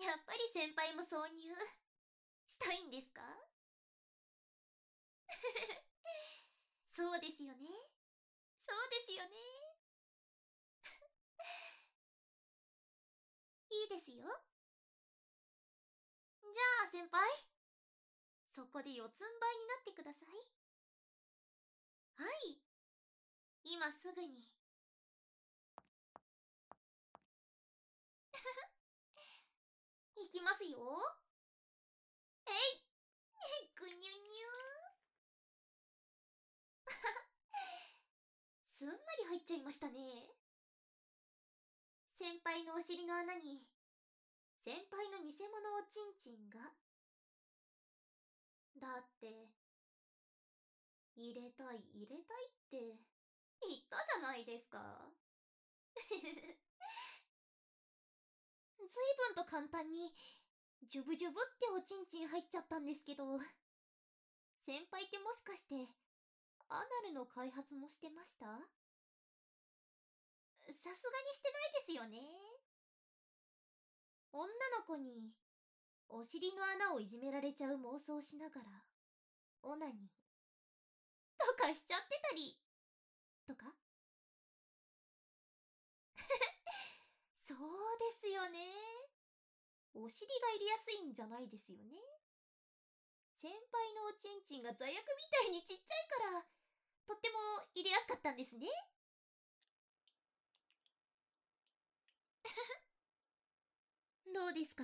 やっぱり先輩も挿入したいんですか？そうですよね。そうですよね。いいですよ。じゃあ先輩、そこで四つん這いになってください。はい。今すぐに。いきますよ。えいぐにゅにゅすんなり入っちゃいましたね。先輩のお尻の穴に先輩の偽物おちんちんが。だって入れたいって言ったじゃないですか。随分と簡単にジュブジュブっておちんちん入っちゃったんですけど、先輩ってもしかしてアナルの開発もしてました？さすがにしてないですよね。女の子にお尻の穴をいじめられちゃう妄想しながらオナニーとかしちゃってたりとか。そうですよね。お尻が入れやすいんじゃないですよね。先輩のおちんちんが座薬みたいにちっちゃいからとっても入れやすかったんですね。どうですか？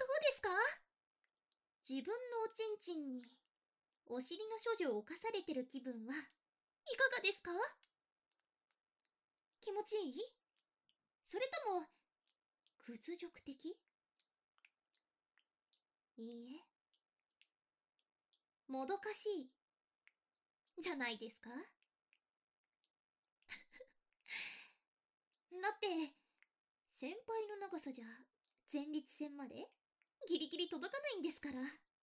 自分のおちんちんにお尻の処女を犯されてる気分はいかがですか？気持ちいい？それとも屈辱的？いいえ、もどかしいじゃないですか？だって先輩の長さじゃ前立腺までギリギリ届かないんですから。で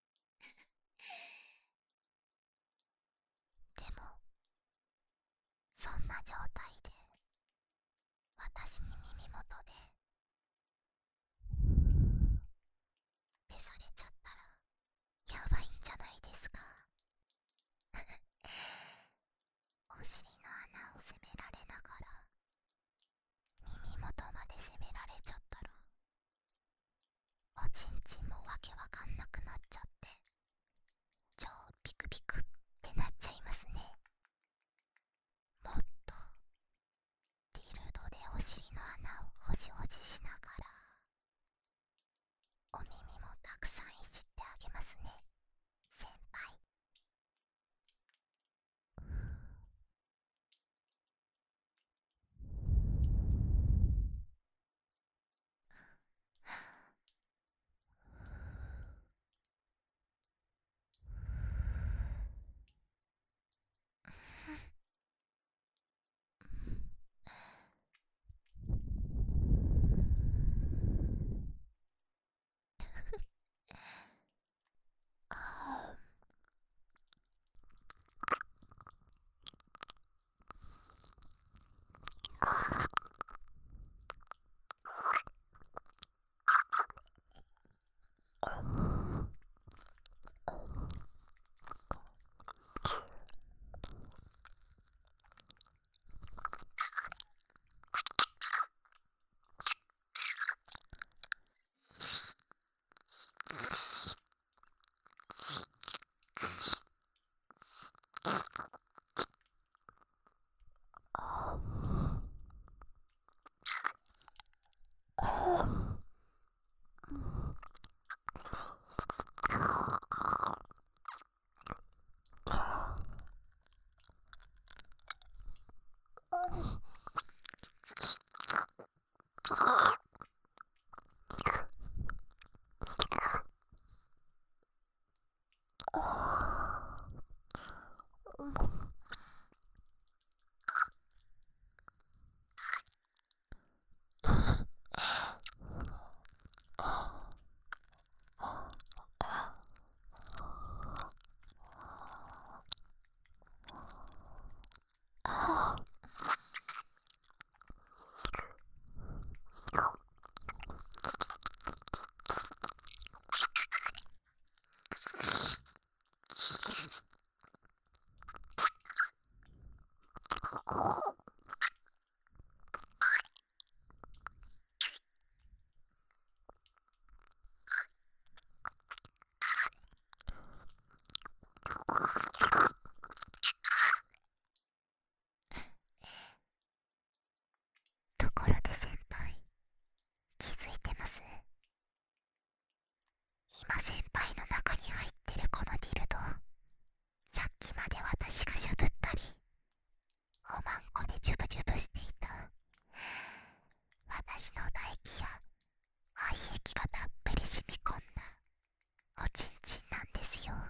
もそんな状態で私に耳元でってされちゃったらやばいんじゃないですか？お尻の穴を責められながら耳元まで責められちゃったらおちんちんもわけわかんなくなっちゃって超ピクピクってなっちゃいますね。もっとディルドでお尻の穴をほじほじしながらお耳もたくさんいじってあげますね、先輩。 今先輩の中に入ってるこのディルド、さっきまで私がしゃぶったりおまんこでジュブジュブしていた私の唾液や愛液がたっぷり染み込んだおちんちんなんですよ。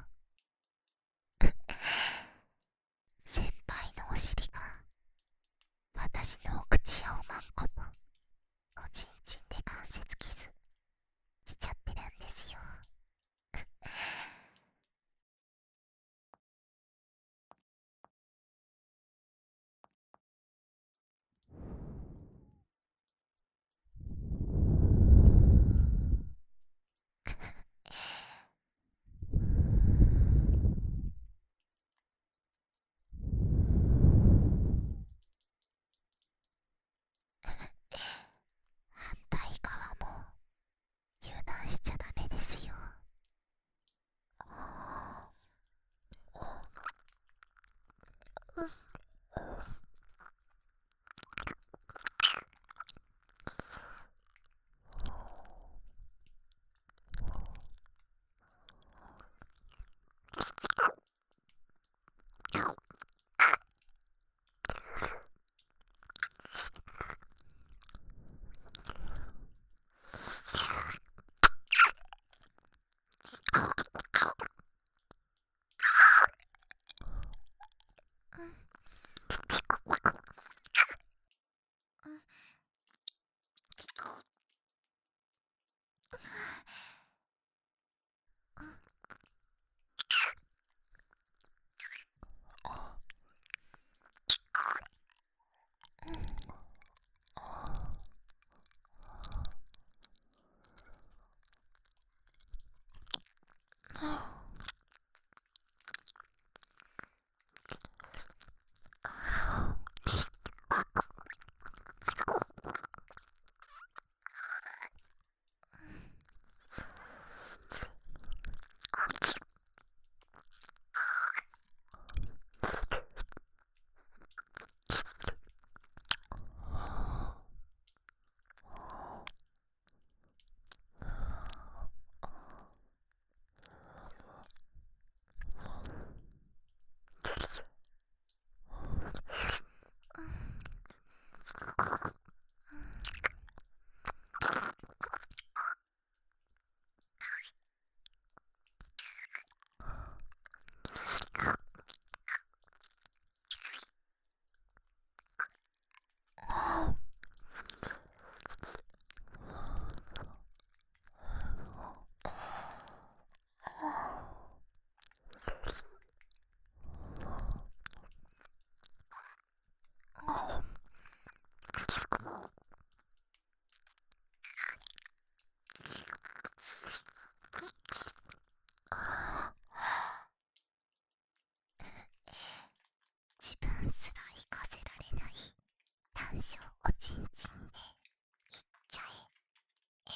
先輩のお尻が私のお口やおまんことおちんちんで関節傷しちゃってるんですよ。反対側も油断しちゃダメですよ。自分すら行かせられない短所おちんちんでいっちゃえ。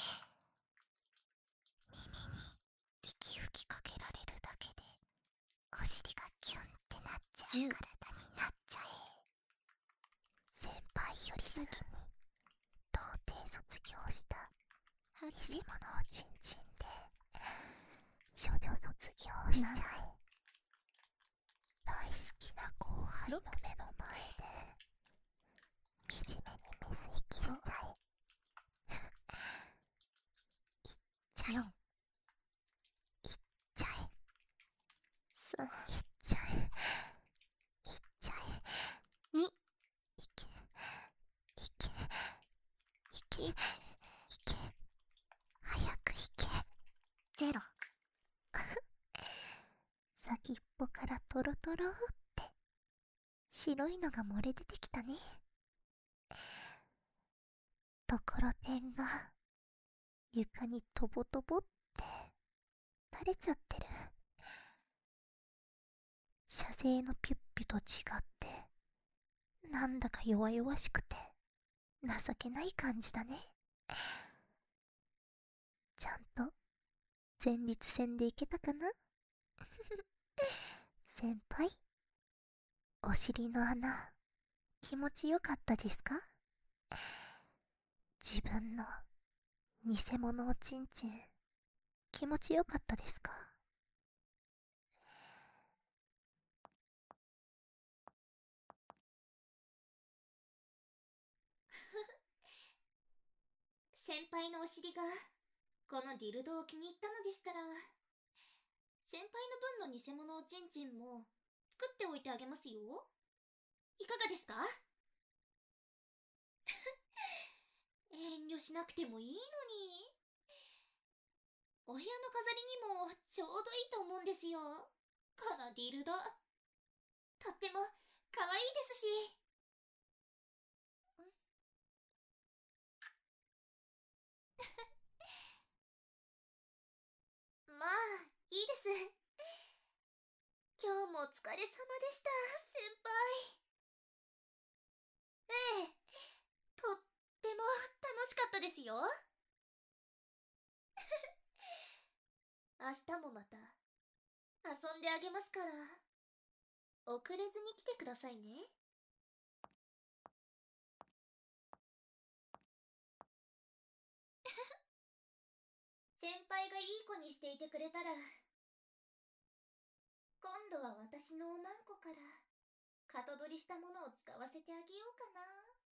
耳に息吹きかけられるだけでお尻がキュンってなっちゃう体になっちゃえ。先輩より先に童貞卒業した偽物おちんちんで処女卒業しちゃえ。大好きな後輩の目の前で惨めに水息しちゃえ。いっちゃえ。いっちゃえ。いっちゃえ。いっちゃえ。いけ。いけ。いけ。いけ。早くいけ。ゼロ。先っぽからトロトロって白いのが漏れ出てきたね。ところてんが床にトボトボって垂れちゃってる。射精のピュッピュと違ってなんだか弱々しくて情けない感じだね。ちゃんと前立腺でいけたかな。先輩、お尻の穴気持ちよかったですか？自分の偽物おちんちん気持ちよかったですか？ 先輩のお尻がこのディルドを気に入ったのでしたら、先輩の分の偽物おちんちんも作っておいてあげますよ。いかがですか？遠慮しなくてもいいのに。お部屋の飾りにもちょうどいいと思うんですよ、このディルド。とっても可愛いですし。まあいいです。今日もお疲れ様でした、先輩。ええ、とっても楽しかったですよ。明日もまた遊んであげますから、遅れずに来てくださいね。先輩がいい子にしていてくれたら、今度は私のおまんこから型取りしたものを使わせてあげようかな。